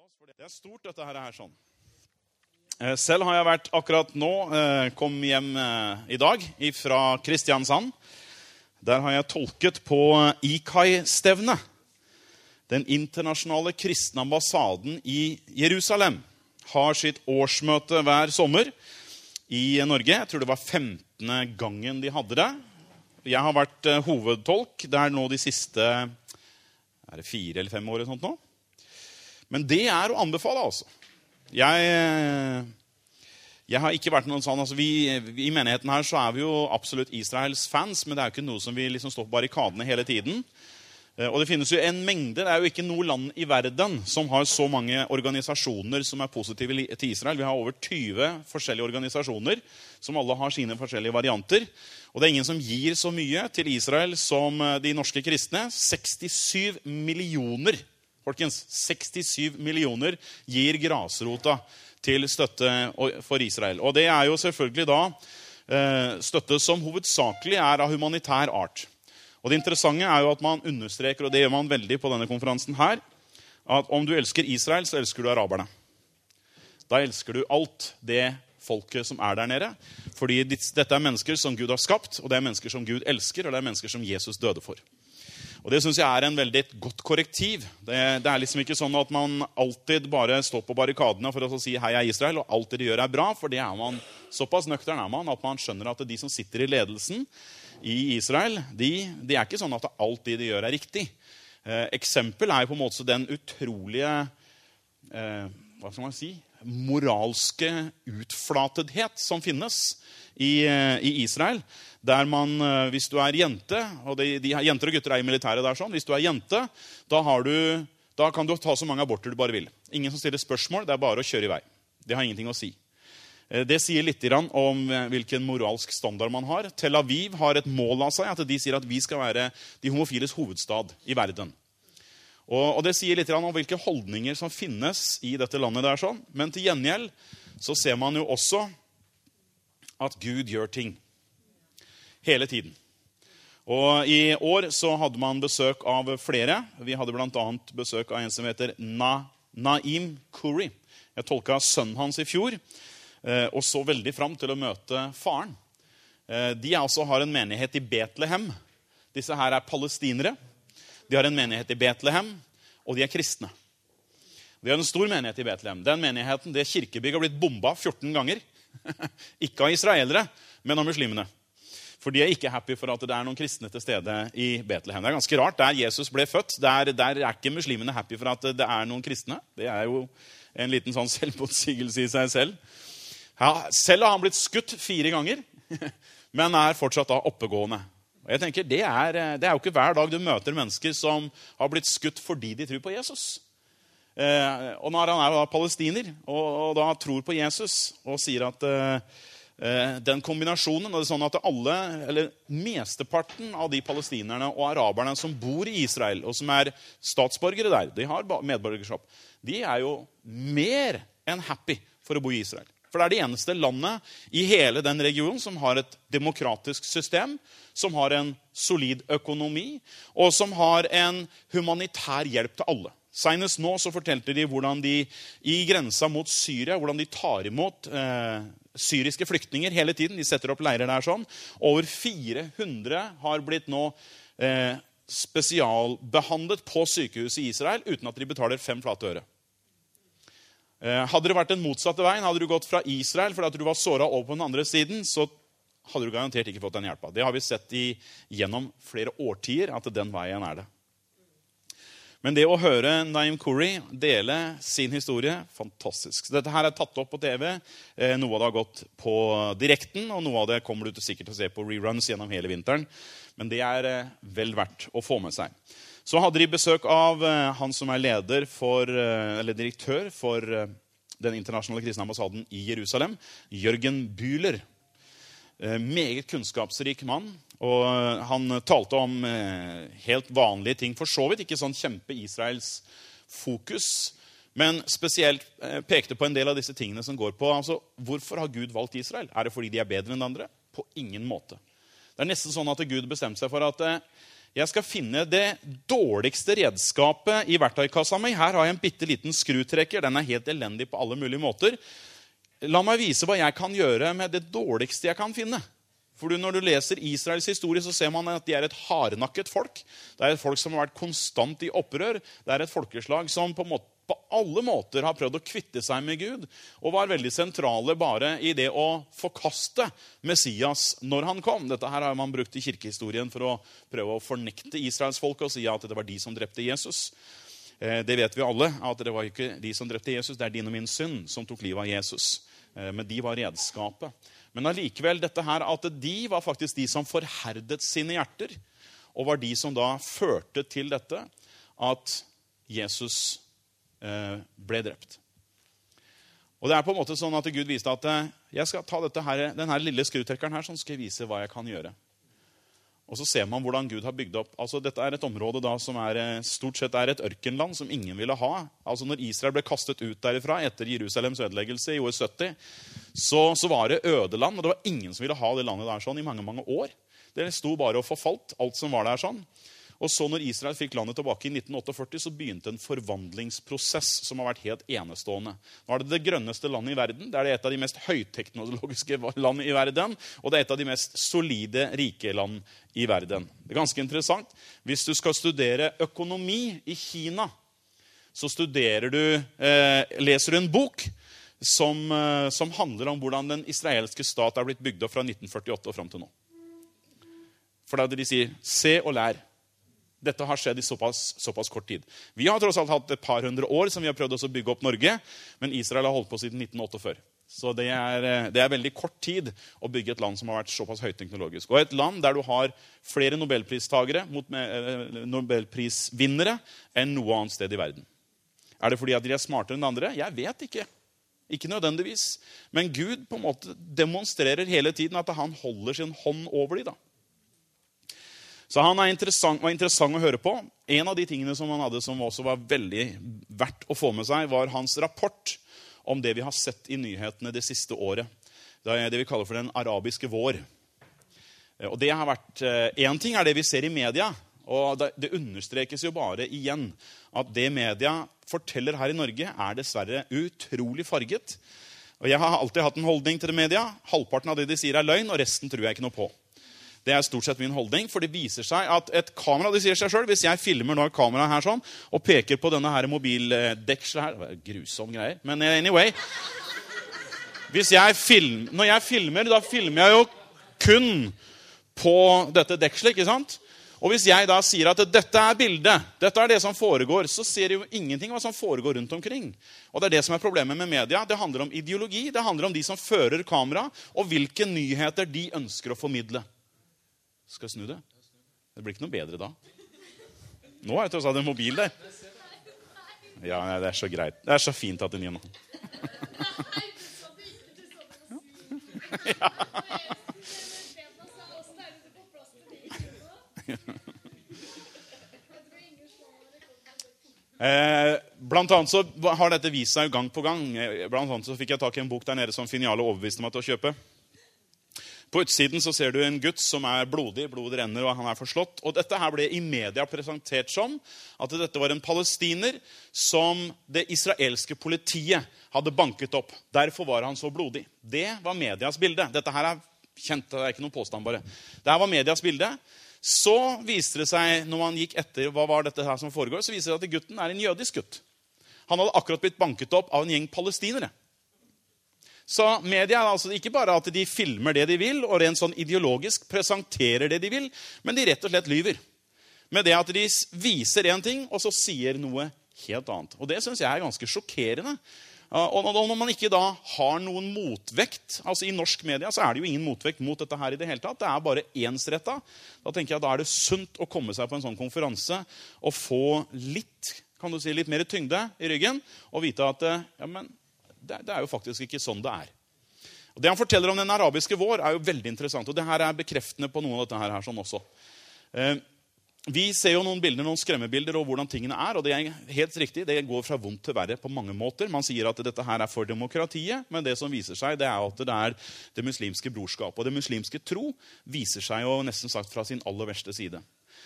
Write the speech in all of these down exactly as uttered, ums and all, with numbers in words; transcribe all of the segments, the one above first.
Det er stort dette her, her sånn. Selv har jeg vært akkurat nå, kom hjem i dag fra Kristiansand. Der har jeg tolket på I K A I-stevne. Den internasjonale kristne ambassaden i Jerusalem har sitt årsmøte hver sommer i Norge. Jeg tror det var femtende gangen de hadde det. Jeg har vært hovedtolk der nå de siste er det fire eller fem år og sånt nå. Men det er å anbefale, altså. Jeg, jeg har ikke vært noen sånn, altså vi, I menigheten her så er vi jo absolutt Israels fans, men det er jo ikke noe som vi liksom står på barrikadene hele tiden. Og det finnes jo en mengde, det er jo ikke noe land i verden som har så mange organisasjoner som er positive til Israel. Vi har over tyve forskjellige organisasjoner som alle har sine forskjellige varianter. Og det er ingen som gir så mye til Israel som de norske kristne. sekstisju millioner, folkens, sekstisju millioner gir grasrota til støtte for Israel. Og det er jo selvfølgelig da støtte som hovedsakelig er av humanitær art. Og det interessante er jo at man understreker, og det gjør man veldig på denne konferansen her, at om du elsker Israel, så elsker du araberne. Da elsker du alt det folket som er der nede. Fordi dette er mennesker som Gud har skapt, og det er mennesker som Gud elsker, og det er mennesker som Jesus døde for. Og det synes jeg er en veldig godt korrektiv. Det, det er liksom ikke sånn at man alltid bare står på barrikadene for å si hei er Israel, og alt det de gjør er bra, for det er man, såpass nøktern er man, at man skjønner at de som sitter i ledelsen i Israel, de, de er ikke sånn at alt det de gjør er riktig. Eh, eksempel er på en måte den utrolige, eh, hva skal man si, moralske utflatedhet som finnes i, i Israel, der man, hvis du er jente, og de, de jenter og gutter er i militæret der sånn, hvis du er jente, da, har du, da kan du ta så mange aborter du bare vil. Ingen som stiller spørsmål, det er bare å kjøre i vei. Det har ingenting å si. Det sier litt om hvilken moralsk standard man har. Tel Aviv har et mål av seg, at de sier at vi skal være de homofiles hovedstad i verden. Og, og det sier litt om hvilke holdninger som finnes i dette landet der sånn. Men til gjengjeld så ser man jo også at Gud gjør ting. Hele tiden. Og i år så hadde man besøk av flere. Vi hadde blant annet besøk av en som heter Na, Naim Khoury. Jeg tolket sønnen hans i fjor, og så veldig frem til å møte faren. De altså har en menighet i Betlehem. Disse her er palestinere. De har en menighet i Betlehem, og de er kristne. De har en stor menighet i Betlehem. Den menigheten, det kirkebygg har blitt bombet fjorten ganger. Ikke av israelere, men av muslimene. For de er ikke happy for at det er noen kristne til stede i Betlehem. Det er ganske rart. Der Jesus ble født, der, der er ikke muslimene happy for at det er noen kristne. Det er jo en liten sånn selvmotsigelse i seg selv. Ja, selv har han blitt skutt fire ganger, men er fortsatt da oppegående. Og jeg tenker, det er, det er jo ikke hver dag du møter mennesker som har blitt skutt fordi de tror på Jesus. Eh, og når han er da palestiner, og, og da tror på Jesus, og sier at eh, den kombinasjonen, og det er sånn at alle, eller mesteparten av de palestinerne og araberne som bor i Israel, og som er statsborgere der, de har medborgerskap, de er jo mer enn happy for å bo i Israel. For det er det eneste landet i hele den regionen som har et demokratisk system, som har en solid økonomi, og som har en humanitær hjelp til alle. Senest nå så fortalte de hvordan de i grensa mot Syria, hvordan de tar imot eh, syriske flyktninger hele tiden. De setter opp leirer der sånn. Over fire hundre har blitt nå eh, spesialbehandlet på sykehuset i Israel uten at de betaler fem flate øre. Eh, hadde det vært den motsatte veien, hadde du gått fra Israel fordi at du var såret over på den andre siden, så hadde du garantert ikke fått den hjelpa. Det har vi sett i, gjennom flere årtier at den veien er det. Men det å høre Naim Khoury dele sin historie, fantastisk. Så dette her er tatt opp på T V. Noe av det har gått på direkten, og noe av det kommer du til sikkert til å se på reruns gjennom hele vinteren. Men det er vel verdt å få med seg. Så hadde de besøk av han som er leder for, eller direktør for den internasjonale kristne ambassaden i Jerusalem, Jørgen Bühler. Meget kunnskapsrik mann, og han talte om helt vanlige ting, for så vidt ikke sånn kjempe-Israels fokus, men spesielt pekte på en del av disse tingene som går på, altså, hvorfor har Gud valgt Israel? Er det fordi de er bedre enn andre? På ingen måte. Det er nesten sånn at Gud bestemte seg for at Jeg skal finne det dårligste redskapet i verktøykassa mi. Her har jeg en bitteliten skrutrekker. Den er helt elendig på alle mulige måter. La meg vise hva jeg kan gjøre med det dårligste jeg kan finne. For når du leser Israels historie, så ser man at de er et hardnakket folk. Det er et folk som har vært konstant i opprør. Det er et folkeslag som på, måte, på alle måter har prøvd å kvitte seg med Gud, og var veldig sentrale bare i det å forkaste Messias når han kom. Dette her har man brukt i kirkehistorien for å prøve å fornekte Israels folk og si at det var de som drepte Jesus. Det vet vi alle, at det var ikke de som drepte Jesus, det er din og min synd som tok livet av Jesus. Men de var redskapet. Men allikevel dette her at de var faktisk de som forherdet sine hjerter, og var de som da førte til dette at Jesus ble drept. Og det er på en måte sånn at Gud viste at jeg skal ta dette her, denne lille skrutrekkeren her, sånn skal jeg vise hva jeg kan gjøre. Og så ser man hvordan Gud har bygd opp. Altså dette er et område da som er, stort sett er et ørkenland som ingen ville ha. Altså når Israel ble kastet ut derifra etter Jerusalems ødeleggelse i år sytti, så, så var det ødeland, og det var ingen som ville ha det landet der sånn i mange, mange år. Det sto bare og forfalt, alt som var der sånn. Og så når Israel fikk landet tilbake i nitten førtiåtte, så begynte en forvandlingsprosess som har vært helt enestående. Nå er det det grønneste landet i verden. Det er et av de mest høyteknologiske land i verden, og det er et av de mest solide, rike land i verden. Det er ganske interessant. Hvis du skal studere økonomi i Kina, så studerer du, eh, leser du en bok som, eh, som handler om hvordan den israelske stat er blitt bygd opp fra nitten førtiåtte og frem til nå. For det er det de sier, se og lær. Dette har skjedd i såpass, såpass kort tid. Vi har tross alt hatt et par hundre år som vi har prøvd å bygge opp Norge, men Israel har holdt på siden nitten førtiåtte. Så det er, det er veldig kort tid å bygge et land som har vært såpass høyteknologisk. Og et land der du har flere nobelpristagere mot nobelprisvinnere enn noe annet sted i verden. Er det fordi at de er smartere enn andre? Jeg vet ikke. Ikke nødvendigvis. Men Gud på en måte demonstrerer hele tiden at han holder sin hånd over dem da. Så han er interessant, var interessant å høre på. En av de tingene som han hadde som også var veldig verdt å få med seg, var hans rapport om det vi har sett i nyhetene det siste året. Det er det vi kaller for den arabiske vår. Og det har vært, en ting er det vi ser i media, og det, det understrekes jo bare igjen at det media forteller her i Norge er dessverre utrolig farget. Og jeg har alltid hatt en holdning til det media. Halvparten av det de sier er løgn, og resten tror jeg ikke noe på. Det er stort sett min holdning, for det viser seg at et kamera, det sier seg selv, hvis jeg filmer nå et kamera her sånn, og peker på denne her mobildekselen her, det er grusom greier, men anyway, hvis jeg film, når jeg filmer, da filmer jeg jo kun på dette dekselet, ikke sant? Og hvis jeg da sier at dette er bildet, dette er det som foregår, så ser jo ingenting hva som foregår rundt omkring. Og det er det som er problemet med media. Det handler om ideologi, det handler om de som fører kamera, og hvilke nyheter de ønsker å formidle. Skal jeg snu det? Det blir ikke noe bedre da. Nå har jeg tross alt en mobil der. Ja, det er så greit. Det er så fint at den gir noe. Ja. Eh, blant annet så har dette vist seg gang på gang. Blant annet så fikk jeg tak i en bok der nede som Finiale overbeviste meg til å kjøpe. På utsiden så ser du en gutt som er blodig, blodet renner og han er forslått. Og dette her ble i media presentert som at dette var en palestiner som det israelske politiet hadde banket opp. Derfor var han så blodig. Det var medias bilde. Dette her er kjent, det er ikke noen påstand bare. Det her var medias bilde. Så viste det seg, når man gikk etter hva var dette her som foregår, så viser det at gutten er en jødisk gutt. Han hadde akkurat blitt banket opp av en gjeng palestinere. Så media er altså ikke bare at de filmer det de vil, og rent sånn ideologisk presenterer det de vil, men de rett og slett lyver. Med det at de viser en ting, og så sier noe helt annet. Og det synes jeg er ganske sjokkerende. Og når man ikke da har noen motvekt, altså i norsk media så er det jo ingen motvekt mot dette her i det hele tatt, det er bare ensrettet. Da tenker jeg at da er det sunt å komme seg på en sånn konferanse og få litt, kan du si, litt mer tyngde i ryggen, og vite at, ja, men det, det er jo faktisk ikke sånn det er. Og det han forteller om den arabiske vår er jo veldig interessant, og det her er bekreftende på noe av dette her, her sånn også. Eh, Vi ser jo noen bilder, noen skremmebilder og hvordan tingene er, og det er helt riktig, det går fra vondt til verre på mange måter. Man sier at dette her er for demokratiet, men det som viser seg, det er at det er det muslimske brorskap. Og det muslimske tro viser seg jo nesten sagt fra sin aller verste side.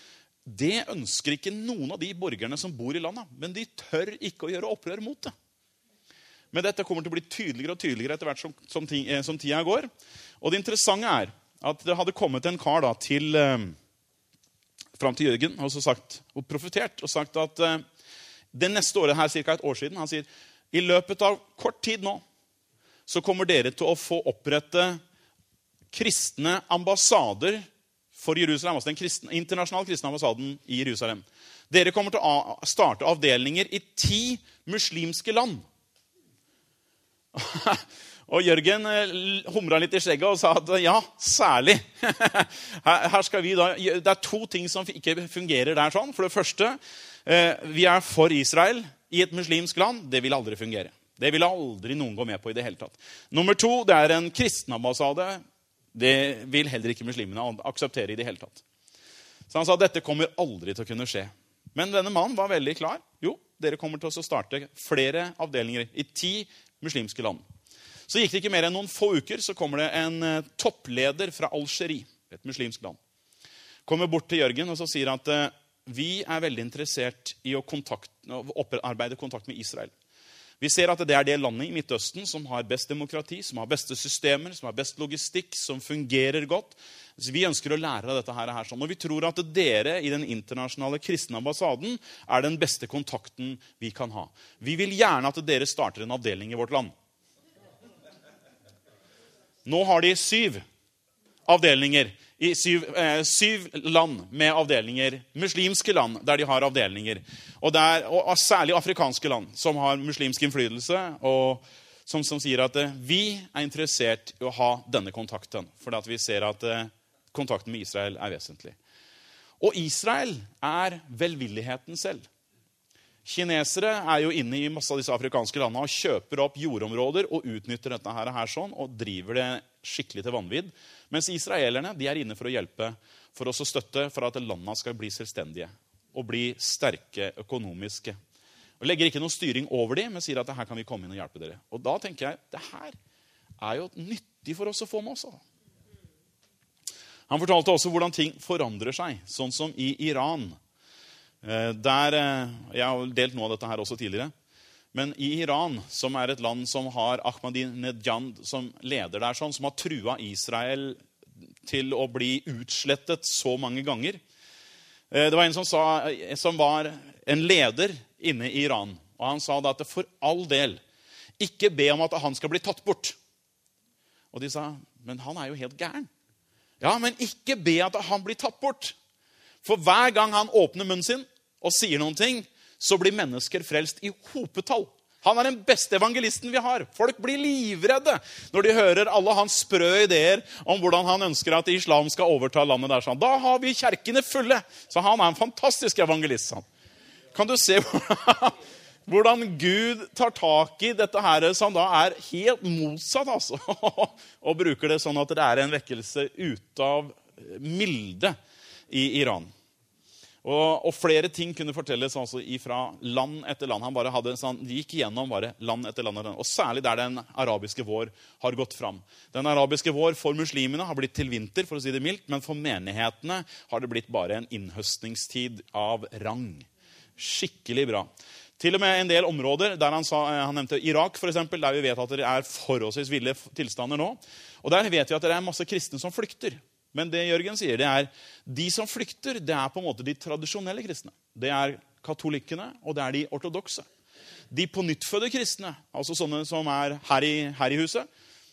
det ønsker ikke noen av de borgerne som bor i landet, men de tør ikke å gjøre opprør mot det. Men dette kommer til å bli tydeligere og tydeligere etter hvert som, som, som tida går. Og det interessante er at det hadde kommet en kar da til, eh, frem til Jørgen og, så sagt, og profetert og sagt at eh, det neste året her, cirka et år siden, han sier, i løpet av kort tid nå, så kommer dere til å få opprette kristne ambassader for Jerusalem, altså den kristne, internasjonale kristne ambassaden i Jerusalem. Dere kommer til å starte avdelinger i ti muslimske land. Og Jørgen humret litt i skjegget og sa at ja, særlig. Her skal vi da, det er to ting som ikke fungerer der sånn. For det første, vi er for Israel i et muslimsk land. Det vil aldri fungere. Det vil aldri noen gå med på i det hele tatt. Nummer to, det er en kristen ambassade. Det vil heller ikke muslimene akseptere i det hele tatt. Så han sa at dette kommer aldri til å kunne skje. Men denne mannen var veldig klar. Jo, dere kommer til å starte flere avdelinger i ti muslimske land. Så gikk det ikke mer enn noen få uker, så kommer det en toppleder fra Algerie, et muslimsk land. Kommer bort til Jørgen og så sier at vi er veldig interessert i å, kontakt, å opparbeide kontakt med Israel. Vi ser at det er det landet i Midtøsten som har best demokrati, som har beste systemer, som har best logistikk, som fungerer godt. Så vi ønsker å lære av dette her. Og vi tror at dere i den internasjonale kristne ambassaden er den beste kontakten vi kan ha. Vi vil gjerne at dere starter en avdeling i vårt land. Nå har de syv avdelinger i syv, eh, syv land med avdelinger, muslimske land der de har avdelinger, og, der, og særlig afrikanske land som har muslimsk innflytelse, og som, som sier at eh, vi er interessert i å ha denne kontakten, for at vi ser at eh, kontakten med Israel er vesentlig. Og Israel er velvilligheten selv. Kinesere er jo inne i masse av disse afrikanske landene og kjøper opp jordområder og utnytter dette her, her sånn, og driver det skikkelig til vanvidd. Mens israelerne, de er inne for å hjelpe, for oss å støtte for at landene skal bli selvstendige og bli sterke økonomiske. Og legger ikke noe styring over dem, men sier at her kan vi komme inn og hjelpe dere. Og da tenker jeg, det her er jo nyttig for oss å få med oss. Han fortalte også hvordan ting forandrer seg, sånn som i Iran. Der, jeg har delt noe av dette her også tidligere, men i Iran, som er et land som har Ahmadinejad som leder der, sånn, som har trua Israel til å bli utslettet så mange ganger. Det var en som, sa, som var en leder inne i Iran, og han sa da at for all del, ikke be om at han skal bli tatt bort. Og de sa, men han er jo helt gæren. Ja, men ikke be at han blir tatt bort. For hver gang han åpner munnen sin og sier noen ting, så blir mennesker frelst i hopetall. Han er den beste evangelisten vi har. Folk blir livredde når de hører alle hans sprø ideer om hvordan han ønsker at islam skal overta landet der. Da har vi kjerkene fulle. Så han er en fantastisk evangelist. Kan du se hvordan Gud tar tak i dette her, som da er helt motsatt, altså, og bruker det sånn at det er en vekkelse ut av milde i Iran. Og, og flere ting kunne fortelles altså fra land etter land. Han bare hadde en sånn, de gikk igjennom bare land etter land, og særlig der den arabiske vår har gått fram. Den arabiske vår for muslimene har blitt til vinter, for å si det mildt, men for menighetene har det blitt bare en innhøstningstid av rang. Skikkelig bra. Til og med en del områder der han, sa, han nevnte Irak for eksempel, der vi vet at det er forholdsvis ville tilstander nå. Og der vet vi at det er masse kristne som flykter. Men det Jørgen sier, det er de som flykter, det er på en måte de tradisjonelle kristne. Det er katolikkene, og det er de ortodokse. De på nyttfødde kristne, altså sånne som er her i, her i huset,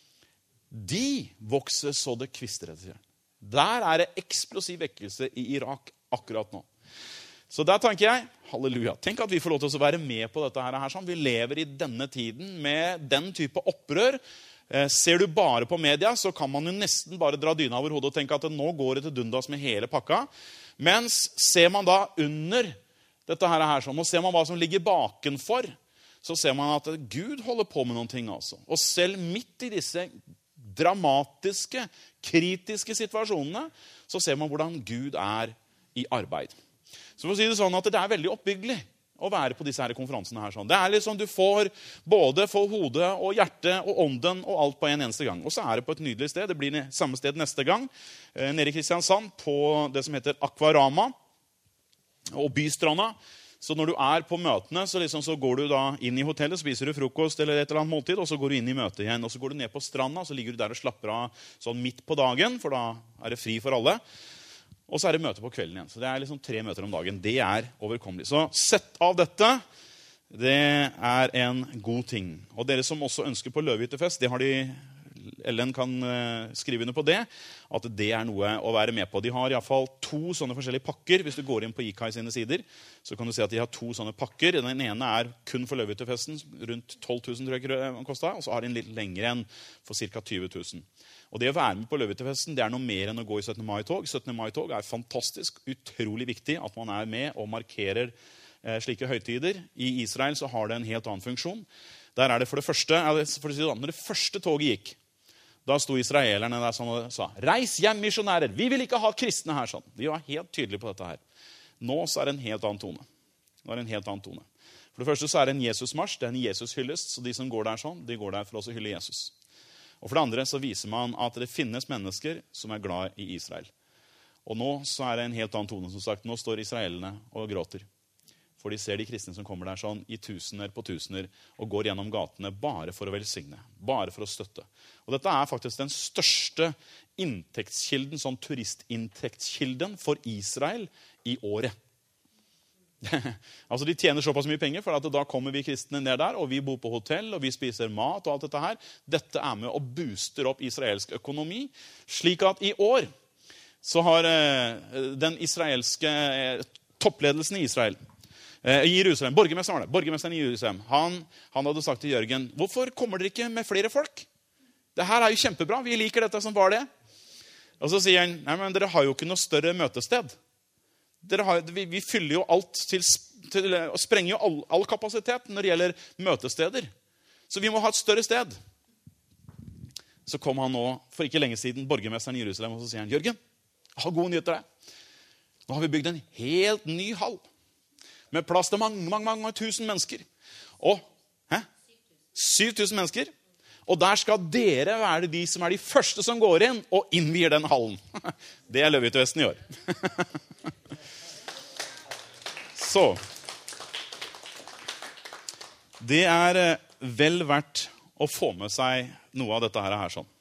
de vokser så det kvister etter. Der er det eksplosiv vekkelse i Irak akkurat nå. Så der tenker jeg, halleluja, tenk at vi får lov til å være med på dette her. Sånn. Vi lever i denne tiden med den type opprør. Eh, ser du bare på media, så kan man jo nesten bare dra dyna over hodet og tenke at nå går det til dundas med hele pakka. Mens ser man da under dette her, sånn, og ser man hva som ligger bakenfor, så ser man at Gud holder på med noen ting altså. Og selv midt i disse dramatiske, kritiske situasjonene, så ser man hvordan Gud er i arbeid. Så for å si det sånn at det er veldig oppbyggelig å være på disse her konferansene her. Sånn. Det er liksom du får både for hodet og hjertet og ånden og alt på en eneste gang. Og så er det på et nydelig sted. Det blir samme sted neste gang. Eh, nede i Kristiansand på det som heter Aquarama. og bystranda. Så når du er på møtene, så, liksom, så går du da inn i hotellet, spiser du frokost eller et eller annet måltid, og så går du inn i møtet igjen. Og så går du ned på stranda, så ligger du der og slapper av sånn midt på dagen, for da er det fri for alle. Og så er det møte på kvelden igjen. Så det er liksom tre møter om dagen. Det er overkommelig. Så sett av dette. Det er en god ting. Og dere som også ønsker på løvehyttefest, det har de... Ellen kan skrive under på det, at det er noe å være med på. De har i hvert fall to sånne forskjellige pakker. Hvis du går inn på I K I sine sider, så kan du se at de har to sånne pakker. Den ene er kun for løvehyttefesten, rundt tolv tusen tror jeg den kostet, og så har de en litt lengre enn for ca. tyve tusen. Og det å være med på løvehyttefesten, det er noe mer enn å gå i syttende mai-tog. syttende mai-tog er fantastisk, utrolig viktig at man er med og markerer eh, slike høytider. I Israel så har det en helt annen funksjon. Der er det for det første, for å si det sånn, når det første toget gikk, da sto israelerne der sånn og sa, reis hjem, misjonærer, vi vil ikke ha kristne her. Sånn. De var helt tydelige på dette her. Nå så er det en helt annen tone. Nå er det en helt annen tone. For det første så er det en Jesusmarsj, det er en Jesus-hyllest, så de som går der sånn, de går der for å hylle Jesus. Og for det andre så viser man at det finnes mennesker som er glad i Israel. Og nå så er det en helt annen tone, som sagt. Nå står israelene og gråter. For de ser de kristne som kommer der sånn i tusener på tusener og går gjennom gatene bare for å velsigne, bare for å støtte. Og dette er faktisk den største inntektskilden, sånn turistinntektskilden for Israel i året. Altså de tjener såpass mye penger, for at da kommer vi kristne ned der, og vi bor på hotell, og vi spiser mat og alt dette her. Dette er med og booster opp israelsk økonomi, slik at i år så har eh, den israelske eh, toppledelsen i Israel, I Jerusalem, borgermesteren, borgermesteren i Jerusalem, han, han hadde sagt til Jørgen, hvorfor kommer dere ikke med flere folk? Det her er jo kjempebra, vi liker dette som var det. Og så sier han, nei, men dere har jo ikke noe større møtested. Dere har, vi, vi fyller jo alt til, til og sprenger jo all, all kapasitet når det gjelder møtesteder. Så vi må ha et større sted. Så kom han nå, for ikke lenge siden, borgermesteren i Jerusalem, og så sier han, Jørgen, jeg har gode nyheter der. Nå har vi bygd en helt ny hall. Med plass til mange, mange, mange tusen mennesker. Og, hæ? syv tusen mennesker. Og der skal dere være de som er de første som går inn og innvier den hallen. Det er løvehyttefesten i år. Så. Det er vel verdt å få med seg noe av dette her sånn.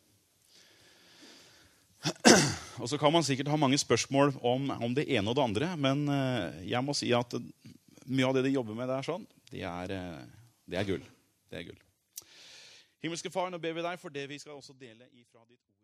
Og så kan man sikkert ha mange spørsmål om, om det ene og det andre, men jeg må si at mye av det de jobber med der sånn, det er, det er gull. Det er gull. Himmelske Far, nå ber vi deg for det vi skal også dele ifra ditt ord.